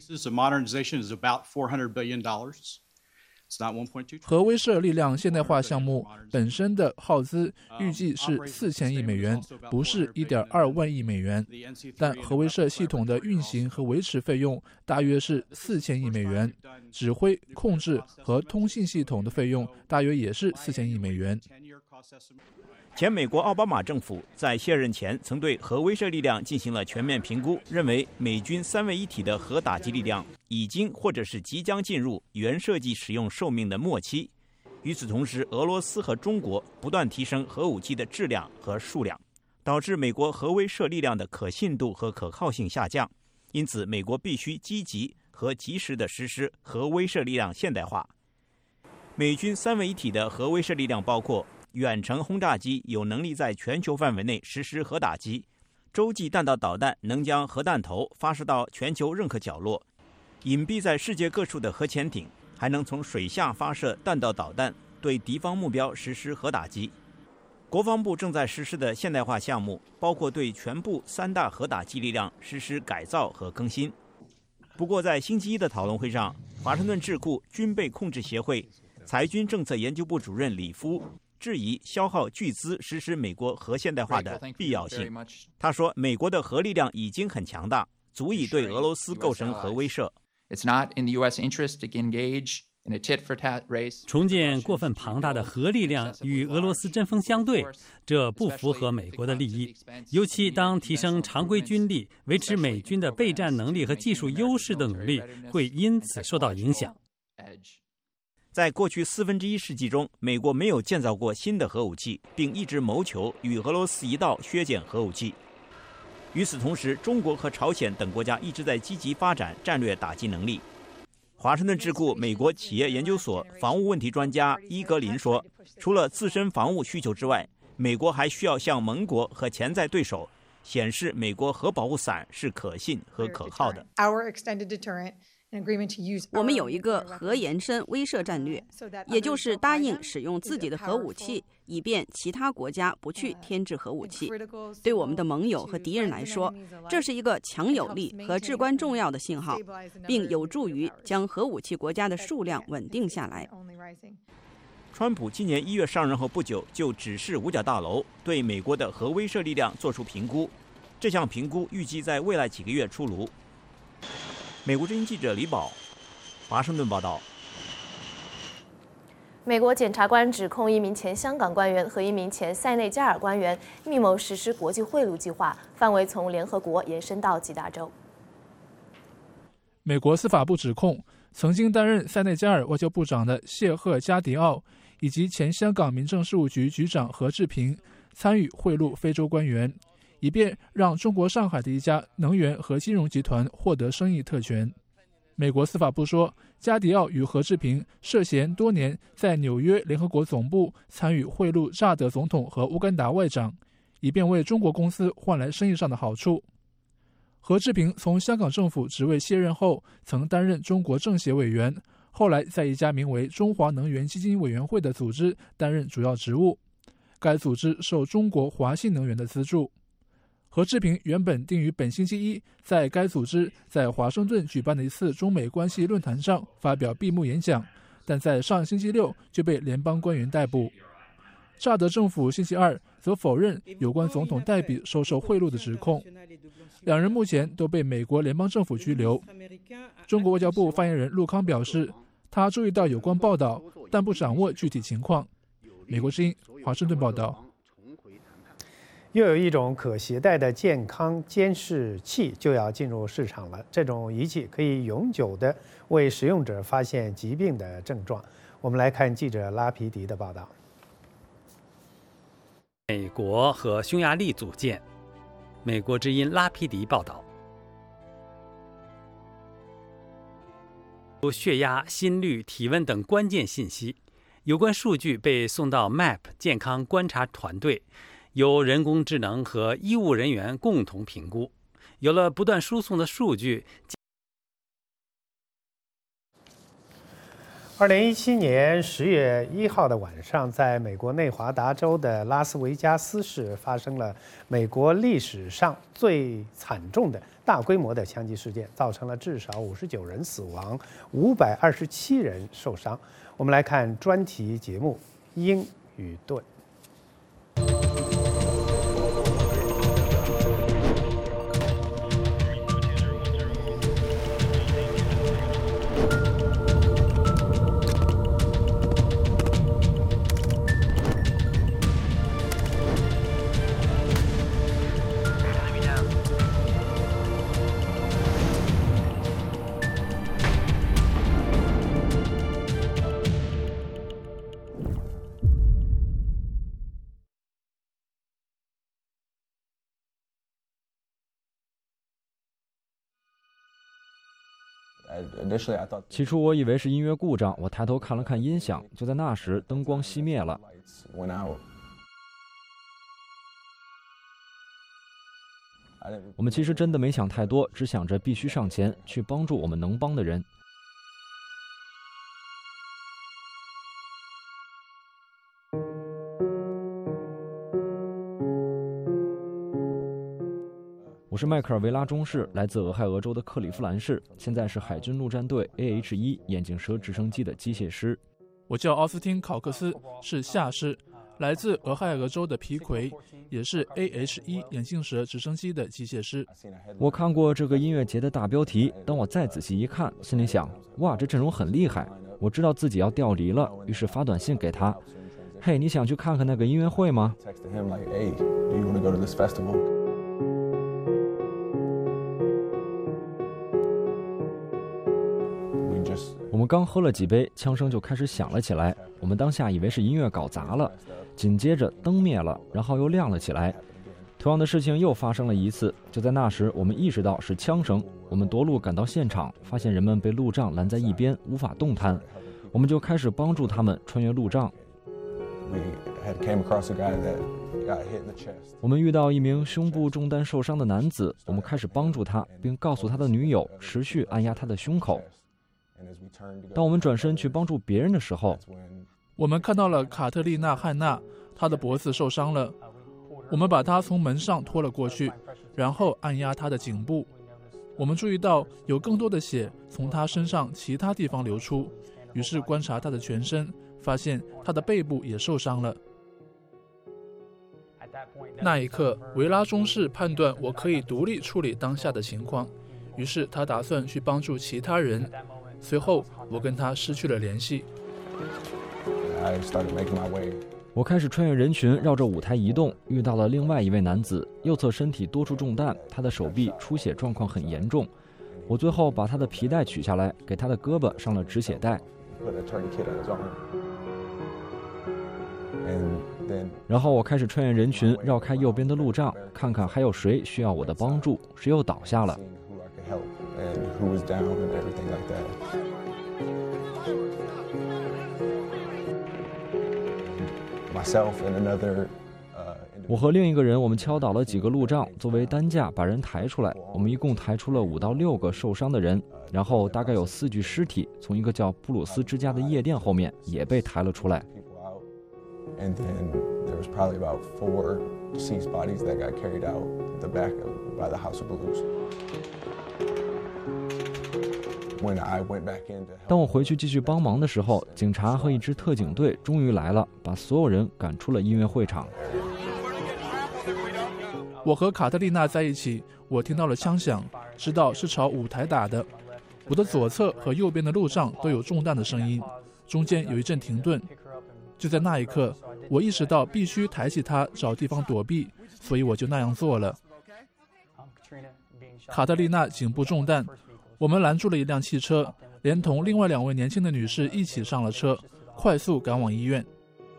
核威慑力量现代化项目本身的耗资预计是4000亿美元，不是1.2万亿美元。但核威慑系统的运行和维持费用大约是4000亿美元，指挥、控制和通信系统的费用大约也是4000亿美元。 前美国奥巴马政府在卸任前曾对核威慑力量进行了全面评估，认为美军3位一体的核打击力量已经或者是即将进入原设计使用寿命的末期。与此同时，俄罗斯和中国不断提升核武器的质量和数量，导致美国核威慑力量的可信度和可靠性下降。因此，美国必须积极和及时地实施核威慑力量现代化。美军3位一体的核威慑力量包括远程轰炸机有能力在全球范围内实施核打击，洲际弹道导弹能将核弹头发射到全球任何角落，隐蔽在世界各处的核潜艇还能从水下发射弹道导弹，对敌方目标实施核打击。国防部正在实施的现代化项目包括对全部3大核打击力量实施改造和更新。不过，在星期一的讨论会上，华盛顿智库军备控制协会裁军政策研究部主任李夫质疑消耗巨资实施美国核现代化的必要性。他说，美国的核力量已经很强大，足以对俄罗斯构成核威慑。 重建过分庞大的核力量与俄罗斯针锋相对，这不符合美国的利益。尤其当提升常规军力、维持美军的备战能力和技术优势的努力会因此受到影响。 在过去1/4世纪中，美国没有建造过新的核武器，并一直谋求与俄罗斯一道削减核武器。与此同时，中国和朝鲜等国家一直在积极发展战略打击能力。华盛顿智库美国企业研究所防务问题专家伊格林说，除了自身防务需求之外，美国还需要向盟国和潜在对手显示美国核保护伞是可信和可靠的。 我们有一个核延伸威慑战略，也就是答应使用自己的核武器，以便其他国家不去添置核武器。对我们的盟友和敌人来说，这是一个强有力和至关重要的信号，并有助于将核武器国家的数量稳定下来。 川普今年1月上任后不久，就指示五角大楼对美国的核威慑力量做出评估，这项评估预计在未来几个月出炉。美国之音记者李宝，华盛顿报道。 美国检察官指控一名前香港官员和一名前塞内加尔官员密谋实施国际贿赂计划，范围从联合国延伸到几大洲。 美国司法部指控曾经担任塞内加尔外交部长的谢赫加迪奥以及前香港民政事务局局长何志平参与贿赂非洲官员，以便让中国上海的一家能源和金融集团获得生意特权。美国司法部说，加迪奥与何志平涉嫌多年在纽约联合国总部参与贿赂乍得总统和乌干达外长，以便为中国公司换来生意上的好处。何志平从香港政府职位卸任后，曾担任中国政协委员，后来在一家名为中华能源基金委员会的组织担任主要职务，该组织受中国华信能源的资助。何志平原本定于本星期一在该组织在华盛顿举办的一次中美关系论坛上发表闭幕演讲，但在上星期六就被联邦官员逮捕。 乍得政府星期二则否认有关总统代比收受贿赂的指控，两人目前都被美国联邦政府拘留。中国外交部发言人陆康表示，他注意到有关报道，但不掌握具体情况。美国之音华盛顿报道。 又有一种可携带的健康监视器就要进入市场了，这种仪器可以永久地为使用者发现疾病的症状。我们来看记者拉皮迪的报道。 美国和匈牙利组建。美国之音拉皮迪报道。血压、心率、体温等关键信息，有关数据被送到 MAP 健康观察团队，由人工智能和医务人员共同评估。有了不断输送的数据 ，2017年10月1号的晚上，在美国内华达州的拉斯维加斯市发生了美国历史上最惨重的大规模的枪击事件，造成了至少59人死亡，527人受伤。我们来看专题节目《鹰与盾》。 起初我以为是音乐故障，我抬头看了看音响，就在那时灯光熄灭了。我们其实真的没想太多，只想着必须上前去帮助我们能帮的人。我是迈克尔·维拉中士，来自俄亥俄州的克利夫兰市，现在是海军陆战队 AH-1眼镜蛇直升机的机械师。 我叫奥斯汀·考克斯，是下士，来自俄亥俄州的皮奎，也是 AH-1眼镜蛇直升机的机械师。 我看过这个音乐节的大标题，当我再仔细一看，心里想，哇，这阵容很厉害。我知道自己要调离了，于是发短信给他，嘿，你想去看看那个音乐会吗？我们刚喝了几杯，枪声就开始响了起来。我们当下以为是音乐搞砸了，紧接着灯灭了，然后又亮了起来。同样的事情又发生了一次。就在那时，我们意识到是枪声。我们夺路赶到现场，发现人们被路障拦在一边，无法动弹。我们就开始帮助他们穿越路障。我们遇到一名胸部中弹受伤的男子，我们开始帮助他，并告诉他的女友持续按压他的胸口。当我们转身去帮助别人的时候， 我们看到了卡特丽娜·汉娜，她的脖子受伤了。我们把她从门上拖了过去，然后按压她的颈部。我们注意到有更多的血从她身上其他地方流出，于是观察她的全身，发现她的背部也受伤了。那一刻，维拉中士判断我可以独立处理当下的情况，于是他打算去帮助其他人。随后，我跟他失去了联系。 我开始穿越人群，绕着舞台移动，遇到了另外一位男子，右侧身体多处中弹，他的手臂出血状况很严重。我最后把他的皮带取下来，给他的胳膊上了止血带。然后我开始穿越人群，绕开右边的路障，看看还有谁需要我的帮助，谁又倒下了。我和另一个人，我们敲倒了几个路障，作为担架把人抬出来。我们一共抬出了5到6个受伤的人，然后大概有4具尸体从一个叫布鲁斯之家的夜店后面也被抬了出来。 And then there was probably about 4 deceased bodies that got carried out the back by the House of Blues. 当我回去继续帮忙的时候，警察和一支特警队终于来了，把所有人赶出了音乐会场。 我和卡特丽娜在一起，我听到了枪响，知道是朝舞台打的。我的左侧和右边的路障都有中弹的声音，中间有一阵停顿。就在那一刻，我意识到必须抬起它找地方躲避，所以我就那样做了。卡特丽娜颈部中弹，我们拦住了一辆汽车，连同另外2位年轻的女士一起上了车，快速赶往医院。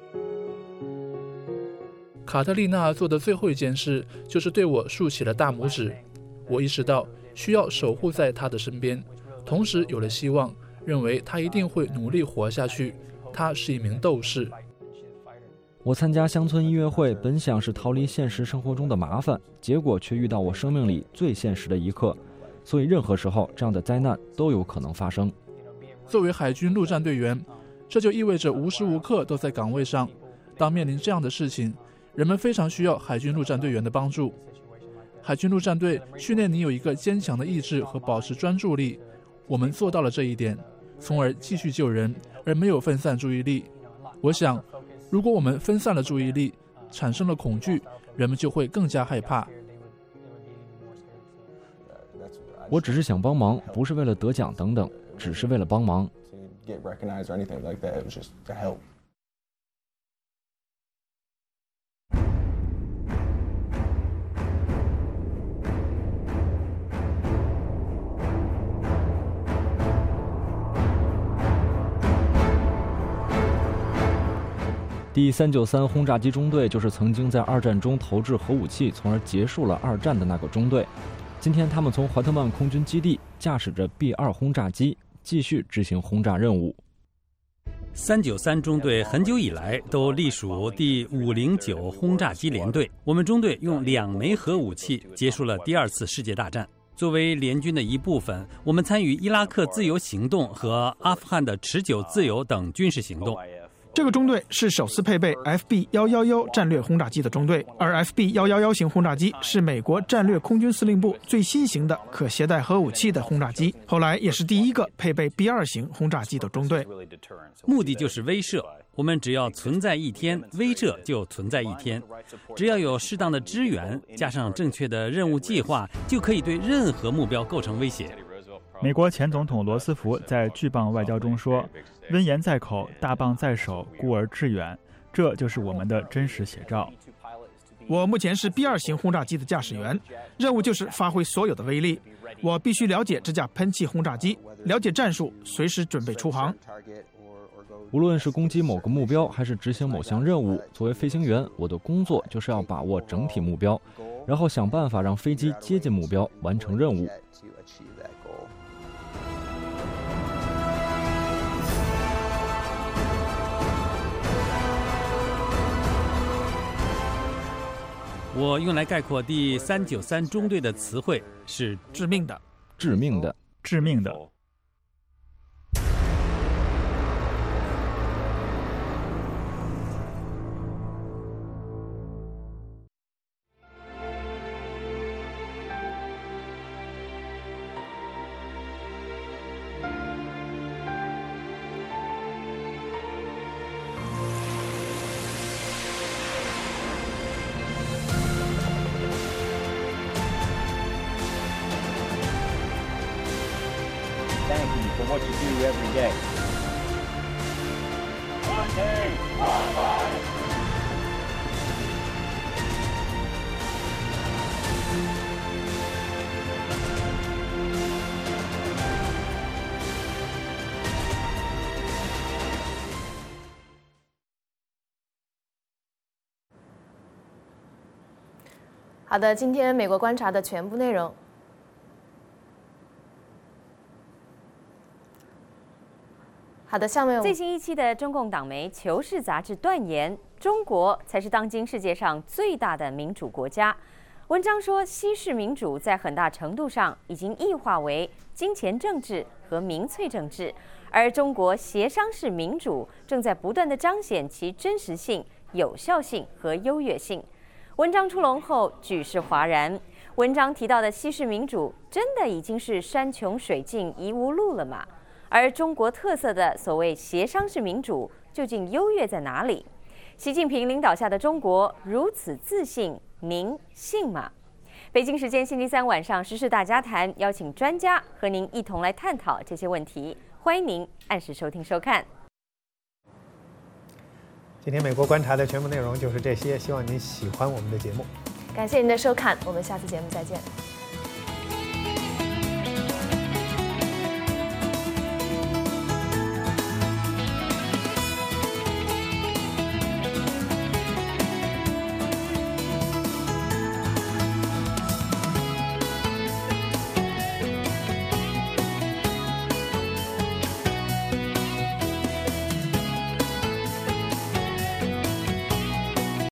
卡特丽娜做的最后一件事就是对我竖起了大拇指。我意识到需要守护在她的身边，同时有了希望，认为她一定会努力活下去。她是一名斗士。 我参加乡村音乐会本想是逃离现实生活中的麻烦，结果却遇到我生命里最现实的一刻。所以任何时候这样的灾难都有可能发生。 作为海军陆战队员，这就意味着无时无刻都在岗位上。当面临这样的事情，人们非常需要海军陆战队员的帮助。海军陆战队训练你有一个坚强的意志和保持专注力，我们做到了这一点，从而继续救人，而没有分散注意力。我想，如果我们分散了注意力，产生了恐惧，人们就会更加害怕。 我只是想帮忙，不是为了得奖等等，只是为了帮忙。第393轰炸机中队就是曾经在2战中投掷核武器，从而结束了2战的那个中队。今天他们从怀特曼空军基地驾驶着 B-2 轰炸机继续执行轰炸任务。 393中队很久以来都隶属第509轰炸机联队。我们中队用2枚核武器结束了第2次世界大战。作为联军的一部分，我们参与伊拉克自由行动和阿富汗的持久自由等军事行动。 这个中队是首次配备 FB-111战略轰炸机的中队，而 FB-111型轰炸机是美国战略空军司令部最新型的可携带核武器的轰炸机，后来也是第一个配备 B-2 型轰炸机的中队。 目的就是威慑，我们只要存在一天，威慑就存在一天。只要有适当的支援，加上正确的任务计划，就可以对任何目标构成威胁。 美国前总统罗斯福在巨棒外交中说：“温言在口，大棒在手，故而致远。”这就是我们的真实写照。 我目前是 B-2 型轰炸机的驾驶员，任务就是发挥所有的威力。我必须了解这架喷气轰炸机，了解战术，随时准备出航。 无论是攻击某个目标，还是执行某项任务，作为飞行员，我的工作就是要把握整体目标，然后想办法让飞机接近目标，完成任务。 我用来概括第393中队的词汇是致命的、 致命的、 致命的。 Thank you for what you do every day. One day, one life. 好的，今天美国观察的全部内容。好的，下面最新一期的中共党媒《求是》杂志断言，中国才是当今世界上最大的民主国家。文章说，西式民主在很大程度上已经异化为金钱政治和民粹政治，而中国协商式民主正在不断地彰显其真实性、有效性和优越性。文章出笼后，举世哗然。 文章提到的西式民主，真的已经是山穷水尽疑无路了吗？而中国特色的所谓协商式民主，究竟优越在哪里？习近平领导下的中国如此自信，您信吗？北京时间星期三晚上时事大家谈，邀请专家和您一同来探讨这些问题。欢迎您按时收听收看。 今天美国观察的全部内容就是这些，希望您喜欢我们的节目。 感谢您的收看，我们下次节目再见。